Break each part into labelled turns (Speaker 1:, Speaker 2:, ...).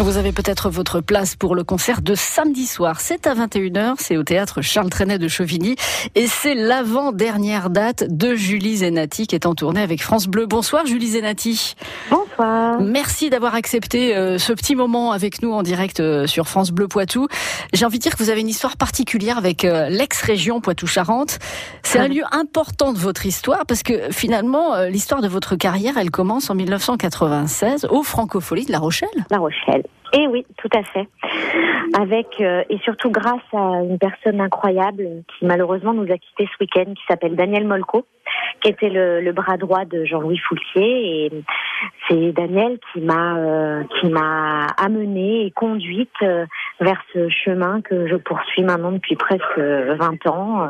Speaker 1: Vous avez peut-être votre place pour le concert de samedi soir. C'est à 21h, c'est au théâtre Charles Trenet de Chauvigny et c'est l'avant-dernière date de Julie Zenati qui est en tournée avec France Bleu. Bonsoir Julie Zenati.
Speaker 2: Bonsoir.
Speaker 1: Merci d'avoir accepté ce petit moment avec nous en direct sur France Bleu Poitou. J'ai envie de dire que vous avez une histoire particulière avec l'ex-région Poitou-Charentes. C'est un lieu important de votre histoire parce que finalement l'histoire de votre carrière elle commence en 1996 au Francofolie de La Rochelle.
Speaker 2: La Rochelle. Et oui, tout à fait. Avec et surtout grâce à une personne incroyable qui malheureusement nous a quittés ce week-end, qui s'appelle Daniel Molko, qui était le bras droit de Jean-Louis Foulquier. Et c'est Daniel qui m'a amenée et conduite vers ce chemin que je poursuis maintenant depuis presque 20 ans.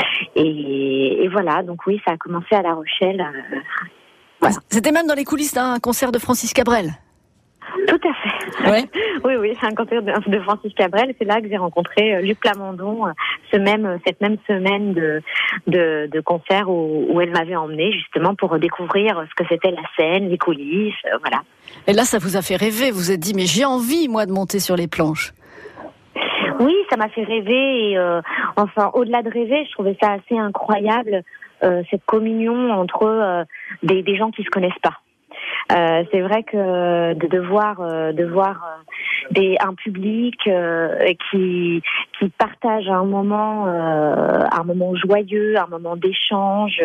Speaker 2: Et voilà, donc oui, ça a commencé à La Rochelle.
Speaker 1: Voilà. C'était même dans les coulisses d'un concert de Francis Cabrel.
Speaker 2: Tout à fait.
Speaker 1: Ouais.
Speaker 2: Oui, c'est un concert de Francis Cabrel. C'est là que j'ai rencontré Luc Plamondon, cette même semaine de concert où elle m'avait emmenée justement pour découvrir ce que c'était la scène, les coulisses, voilà.
Speaker 1: Et là, ça vous a fait rêver. Vous vous êtes dit, mais j'ai envie, moi, de monter sur les planches.
Speaker 2: Oui, ça m'a fait rêver. Et, enfin, au-delà de rêver, je trouvais ça assez incroyable, cette communion entre des gens qui se connaissent pas. C'est vrai que de voir un public qui partage un moment joyeux, un moment d'échange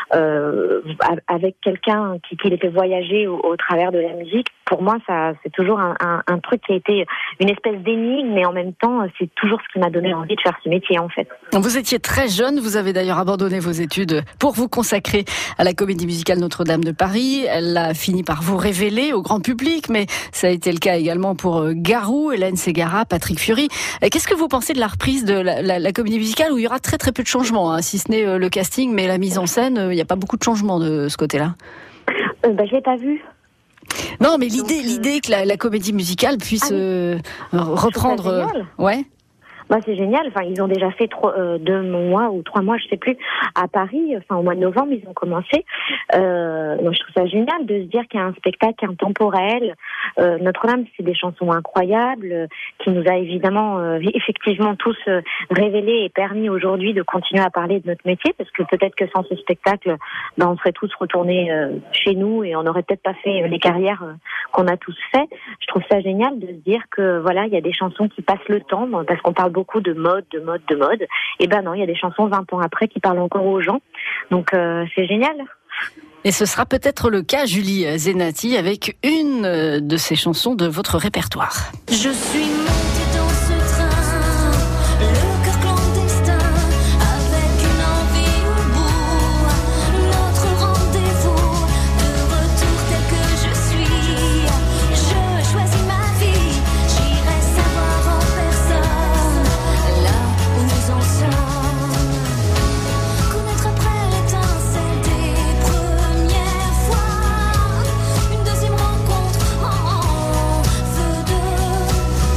Speaker 2: avec quelqu'un qui les fait voyager au travers de la musique. Pour moi, ça c'est toujours un truc qui a été une espèce d'énigme, mais en même temps, c'est toujours ce qui m'a donné envie de faire ce métier en fait.
Speaker 1: Vous étiez très jeune, vous avez d'ailleurs abandonné vos études pour vous consacrer à la comédie musicale Notre-Dame de Paris. Elle a fini par vous révéler au grand public, mais ça a été le cas également pour Garou, Hélène Ségara, Patrick Fiori. Qu'est-ce que vous pensez de la reprise de la comédie musicale où il y aura très très peu de changements, si ce n'est le casting, mais la mise en scène, il n'y a pas beaucoup de changements de ce côté-là?
Speaker 2: Je l'ai pas vu.
Speaker 1: Non, mais l'idée que la comédie musicale puisse reprendre. Ouais.
Speaker 2: C'est génial. Enfin, ils ont déjà fait 2 mois ou 3 mois, je sais plus, à Paris. Enfin, au mois de novembre, ils ont commencé. Moi, je trouve ça génial de se dire qu'il y a un spectacle intemporel. Notre-Dame, c'est des chansons incroyables qui nous a évidemment, effectivement, tous révélé et permis aujourd'hui de continuer à parler de notre métier, parce que peut-être que sans ce spectacle, on serait tous retournés chez nous et on n'aurait peut-être pas fait les carrières qu'on a tous fait. Je trouve ça génial de se dire que voilà, il y a des chansons qui passent le temps, parce qu'on parle beaucoup de mode. Et non, il y a des chansons 20 ans après qui parlent encore aux gens. Donc c'est génial.
Speaker 1: Et ce sera peut-être le cas, Julie Zenati, avec une de ces chansons de votre répertoire.
Speaker 3: Je suis montée dans ce train, le cœur clandestin, avec une envie au bout, notre rendez-vous, de retour tel que je suis. Je choisis ma vie, j'irai savoir en personne, là où nous en sommes. Connaître après l'étincelle des premières fois, une deuxième rencontre en feu de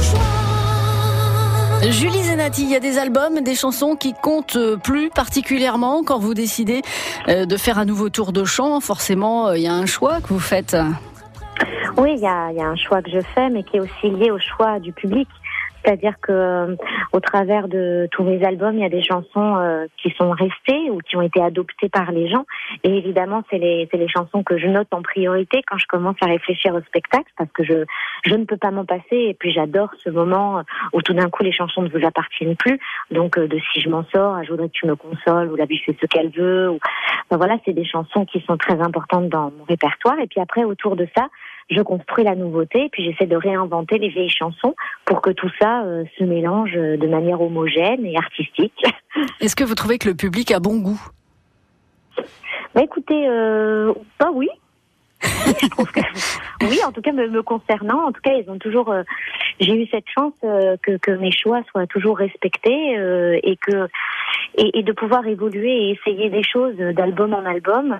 Speaker 3: joie.
Speaker 1: Julie Zenati, il y a des albums, des chansons qui comptent plus particulièrement quand vous décidez de faire un nouveau tour de chant. Forcément, il y a un choix que vous faites.
Speaker 2: Oui, il y a un choix que je fais, mais qui est aussi lié au choix du public. C'est-à-dire que au travers de tous mes albums, il y a des chansons qui sont restées ou qui ont été adoptées par les gens. Et évidemment, c'est les chansons que je note en priorité quand je commence à réfléchir au spectacle, parce que je ne peux pas m'en passer. Et puis j'adore ce moment où tout d'un coup les chansons ne vous appartiennent plus. Donc de Si je m'en sors, Je voudrais que tu me consoles, ou La vie fait ce qu'elle veut. Voilà, c'est des chansons qui sont très importantes dans mon répertoire. Et puis après, autour de ça, je construis la nouveauté et puis j'essaie de réinventer les vieilles chansons pour que tout ça se mélange de manière homogène et artistique.
Speaker 1: Est-ce que vous trouvez que le public a bon goût?
Speaker 2: Écoutez, oui. Je trouve que oui, en tout cas me concernant, en tout cas ils ont toujours. J'ai eu cette chance que mes choix soient toujours respectés et de pouvoir évoluer et essayer des choses d'album en album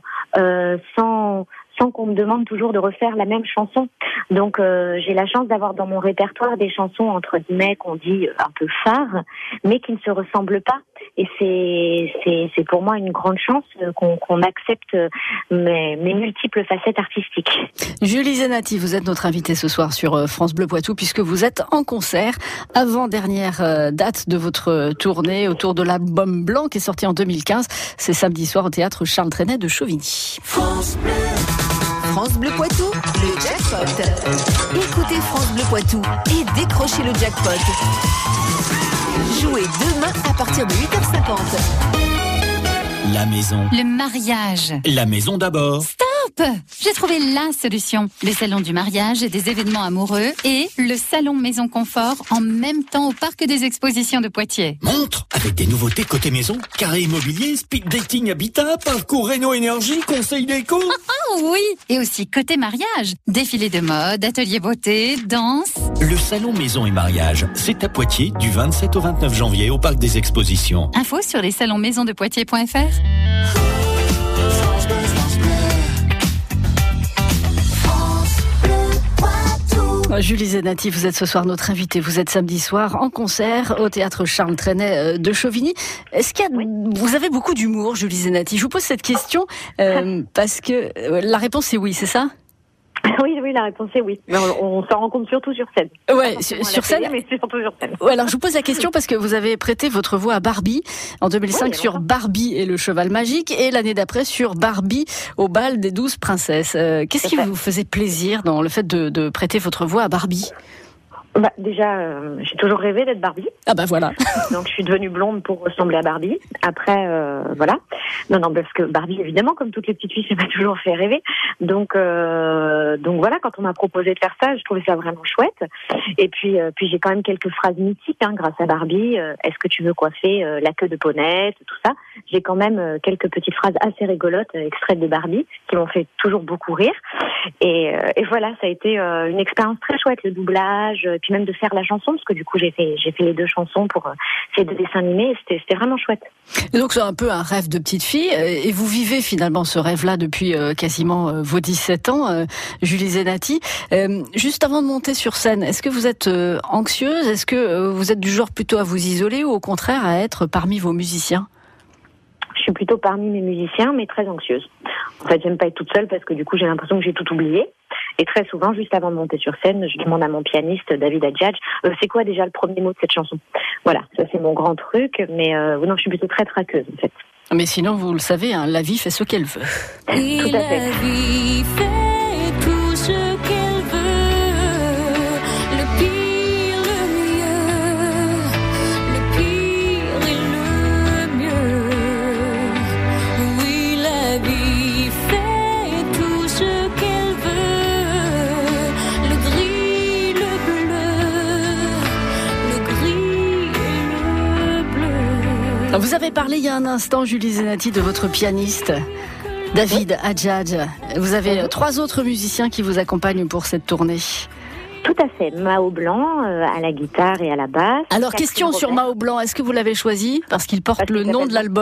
Speaker 2: sans qu'on me demande toujours de refaire la même chanson. Donc j'ai la chance d'avoir dans mon répertoire des chansons entre guillemets qu'on dit un peu phares, mais qui ne se ressemblent pas. et c'est pour moi une grande chance qu'on accepte mes multiples facettes artistiques.
Speaker 1: Julie Zenati, vous êtes notre invitée ce soir sur France Bleu Poitou puisque vous êtes en concert, avant-dernière date de votre tournée autour de l'album Blanc qui est sorti en 2015. C'est samedi soir au théâtre Charles Trenet de Chauvigny.
Speaker 4: France Bleu Poitou, le jackpot. Écoutez France Bleu Poitou et décrochez le jackpot. Jouez demain à partir de 8h50.
Speaker 5: La maison.
Speaker 6: Le mariage.
Speaker 5: La maison d'abord.
Speaker 6: Stop! J'ai trouvé la solution. Le salon du mariage et des événements amoureux et le salon maison confort en même temps au parc des expositions de Poitiers.
Speaker 5: Montre avec des nouveautés côté maison. Carré immobilier, speed dating habitat, parcours réno énergie, conseil déco.
Speaker 6: Oh oui! Et aussi côté mariage. Défilé de mode, atelier beauté, danse.
Speaker 5: Le salon maison et mariage, c'est à Poitiers du 27 au 29 janvier au parc des expositions.
Speaker 6: Info sur les salonsmaisonsdepoitiers.fr.
Speaker 1: Julie Zenati, vous êtes ce soir notre invitée. Vous êtes samedi soir en concert au théâtre Charles Trenet de Chauvigny. Est-ce qu'il y a... Vous avez beaucoup d'humour, Julie Zenati. Je vous pose cette question parce que la réponse est oui, c'est ça ?
Speaker 2: Oui, la réponse est oui. Mais on s'en rend compte surtout sur scène.
Speaker 1: Ouais, sur scène.
Speaker 2: Mais c'est surtout sur scène.
Speaker 1: Ouais, alors je vous pose la question parce que vous avez prêté votre voix à Barbie en 2005 sur Barbie et le cheval magique et l'année d'après sur Barbie au bal des 12 princesses. Qu'est-ce qui vous faisait plaisir dans le fait de prêter votre voix à Barbie ?
Speaker 2: Déjà, j'ai toujours rêvé d'être Barbie.
Speaker 1: Ah bah voilà.
Speaker 2: Donc je suis devenue blonde pour ressembler à Barbie. Après, voilà. Non, parce que Barbie, évidemment, comme toutes les petites filles, ça m'a toujours fait rêver. Donc voilà, quand on m'a proposé de faire ça, je trouvais ça vraiment chouette. Et puis j'ai quand même quelques phrases mythiques, grâce à Barbie. Est-ce que tu veux coiffer la queue de ponette, tout ça. J'ai quand même quelques petites phrases assez rigolotes, extraites de Barbie, qui m'ont fait toujours beaucoup rire. Et voilà, ça a été une expérience très chouette, le doublage, et puis même de faire la chanson, parce que du coup j'ai fait les deux chansons pour ces deux dessins animés, et c'était vraiment chouette.
Speaker 1: Et donc c'est un peu un rêve de petite fille, et vous vivez finalement ce rêve-là depuis quasiment vos 17 ans, Julie Zenati. Juste avant de monter sur scène, est-ce que vous êtes anxieuse ? Est-ce que vous êtes du genre plutôt à vous isoler ou au contraire à être parmi vos musiciens ?
Speaker 2: Je suis plutôt parmi mes musiciens, mais très anxieuse. En fait, j'aime pas être toute seule parce que du coup, j'ai l'impression que j'ai tout oublié. Et très souvent, juste avant de monter sur scène, je demande à mon pianiste, David Adjadj, c'est quoi déjà le premier mot de cette chanson ? Voilà, ça c'est mon grand truc, mais non, je suis plutôt très traqueuse en fait.
Speaker 1: Mais sinon, vous le savez, la vie fait ce qu'elle veut.
Speaker 3: Et
Speaker 2: tout à fait.
Speaker 3: La vie fait tout ce qu'elle veut, le pire, le mieux, le pire et le mieux. Oui, la vie fait tout ce qu'elle veut, le gris, le bleu, le gris et le bleu.
Speaker 1: Vous avez parlé il y a un instant, Julie Zenati, de votre pianiste, David Adjadj. Vous avez 3 autres musiciens qui vous accompagnent pour cette tournée.
Speaker 2: Tout à fait. Mao Blanc à la guitare et à la basse.
Speaker 1: Alors,
Speaker 2: Catherine
Speaker 1: question sur
Speaker 2: Robert.
Speaker 1: Mao Blanc, est-ce que vous l'avez choisi parce qu'il porte le nom de l'album ?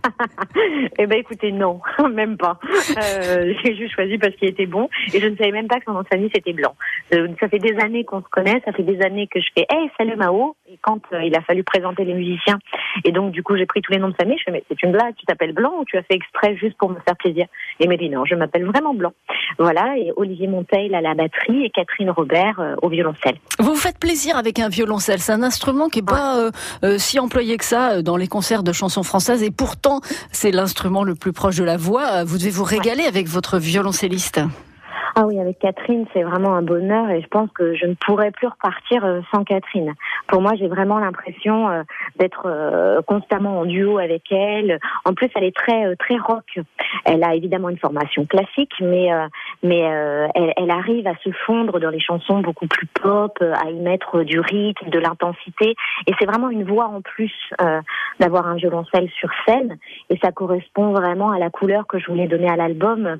Speaker 2: Eh ben écoutez, non, même pas. J'ai juste choisi parce qu'il était bon et je ne savais même pas que son nom de famille c'était Blanc. Ça fait des années qu'on se connaît, ça fait des années que je fais « Hey, salut Mao !» Et quand il a fallu présenter les musiciens, et donc du coup j'ai pris tous les noms de famille, je fais « Mais c'est une blague, tu t'appelles Blanc ou tu as fait exprès juste pour me faire plaisir ?» Et il m'a dit « Non, je m'appelle vraiment Blanc. » Voilà, et Olivier Monteil à la batterie et Catherine Robert au violoncelle.
Speaker 1: Vous vous faites plaisir avec un violoncelle. C'est un instrument qui n'est pas si employé que ça dans les concerts de chansons françaises et pourtant c'est l'instrument le plus proche de la voix. Vous devez vous régaler avec votre violoncelliste.
Speaker 2: Ah oui, avec Catherine, c'est vraiment un bonheur et je pense que je ne pourrais plus repartir sans Catherine. Pour moi, j'ai vraiment l'impression d'être constamment en duo avec elle. En plus, elle est très rock. Elle a évidemment une formation classique, mais elle arrive à se fondre dans les chansons beaucoup plus pop, à y mettre du rythme, de l'intensité. Et c'est vraiment une voix en plus d'avoir un violoncelle sur scène. Et ça correspond vraiment à la couleur que je voulais donner à l'album,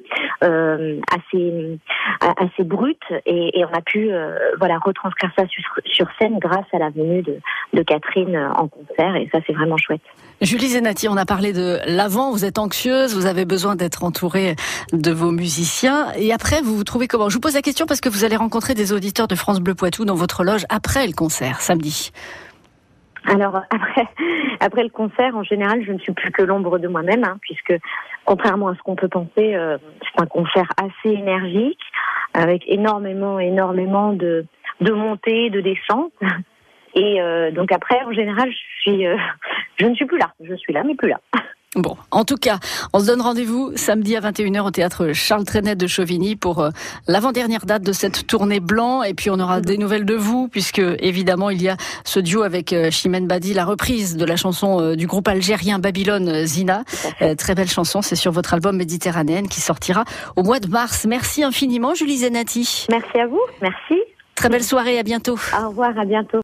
Speaker 2: assez brute. Et on a pu retranscrire ça sur scène grâce à la venue de Catherine en concert. Et ça, c'est vraiment chouette.
Speaker 1: Julie Zenati, on a parlé de l'avant, vous êtes anxieuse, vous avez besoin d'être entourée de vos musiciens. Et après, vous vous trouvez comment ? Je vous pose la question parce que vous allez rencontrer des auditeurs de France Bleu Poitou dans votre loge après le concert, samedi.
Speaker 2: Alors après le concert, en général, je ne suis plus que l'ombre de moi-même, puisque contrairement à ce qu'on peut penser, c'est un concert assez énergique, avec énormément de montées, de descentes. Et donc après, en général, je ne suis plus là. Je suis là, mais plus là.
Speaker 1: Bon, en tout cas, on se donne rendez-vous samedi à 21h au théâtre Charles Trenet de Chauvigny pour l'avant-dernière date de cette tournée blanc. Et puis on aura des nouvelles de vous, puisque évidemment il y a ce duo avec Chimène Badi, la reprise de la chanson du groupe algérien Babylone Zina. Très belle chanson, c'est sur votre album Méditerranéenne qui sortira au mois de mars. Merci infiniment Julie Zenati.
Speaker 2: Merci à vous, merci.
Speaker 1: Très belle soirée, à bientôt.
Speaker 2: Au revoir, à bientôt.